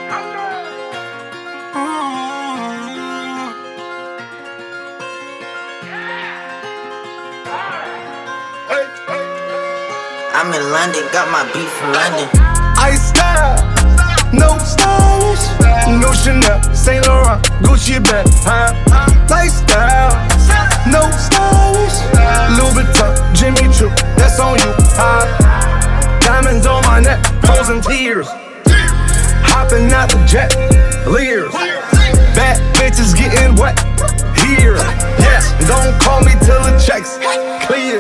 I'm in London, got my beat from London. Ice style, no stylish, no Chanel, Saint Laurent, Gucci bag, lifestyle, no stylish, Louis Vuitton, Jimmy Choo, that's on you, diamonds on my neck, frozen tears, hopping out the jet, Lears, bad bitches getting wet, here, yes, don't call me till the checks clear.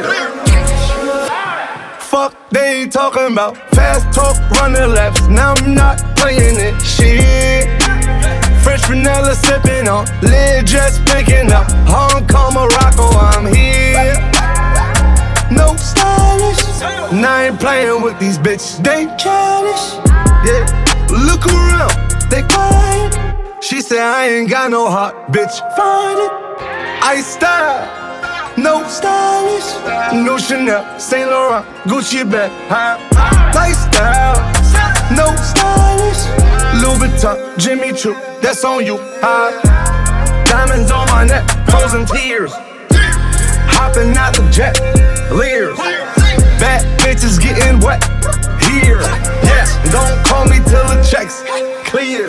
Fuck, they ain't talking about fast talk, running laps. Now I'm not playing it, shit. French vanilla sipping on, lid just picking up. Hong Kong, Morocco, I'm here. No stylish, and I ain't playing with these bitches. They childish, yeah. Look around, they quiet. She said I ain't got no heart, bitch. Find it. Ice style. No stylish, no Chanel, Saint Laurent, Gucci bag, lifestyle, no stylish, Louis Vuitton, Jimmy Choo, that's on you, diamonds on my neck, frozen tears, hopping out the jet, Lears, bad bitches getting wet, here, yes, don't call me till the checks clear.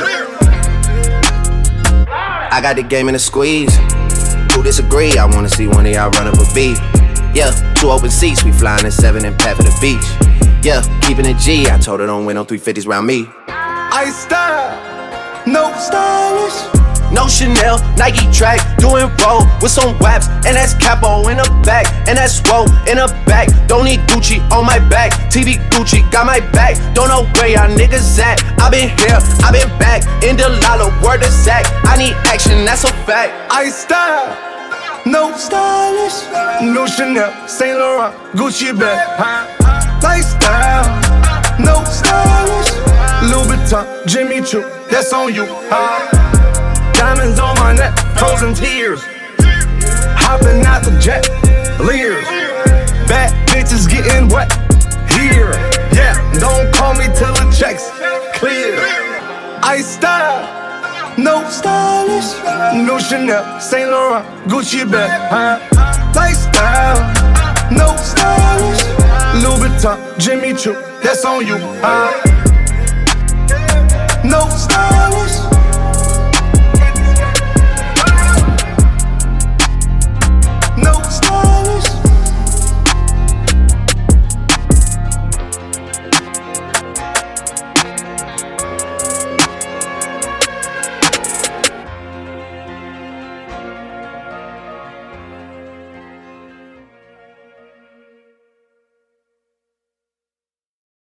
I got the game in a squeeze. Who disagree? I wanna see one of y'all run up a beat. Yeah, 2 open seats, we flying in 7 and pat for the beach. Yeah, keeping it G, I told her don't win no 350s round me. Ice style, no stylish. No Chanel, Nike track, doing roll with some waps, and that's capo in the back, and that's roll in the back. Don't need Gucci on my back, TV Gucci got my back. Don't know where y'all niggas at. I been here, I been back, in the lala, word to Zach. I need action, that's a fact. Ice style, no stylish, no Chanel, Saint Laurent, Gucci bag, lifestyle, no stylish, Louis Vuitton, Jimmy Choo, that's on you, diamonds on my neck, frozen tears, hopping out the jet, Lears, bad bitches getting wet, here, yeah, don't call me till the checks clear. Ice style, no stylish, no Chanel, Saint Laurent, Gucci bag, lifestyle, no stylish, Louis Vuitton, Jimmy Choo, that's on you, no stylish.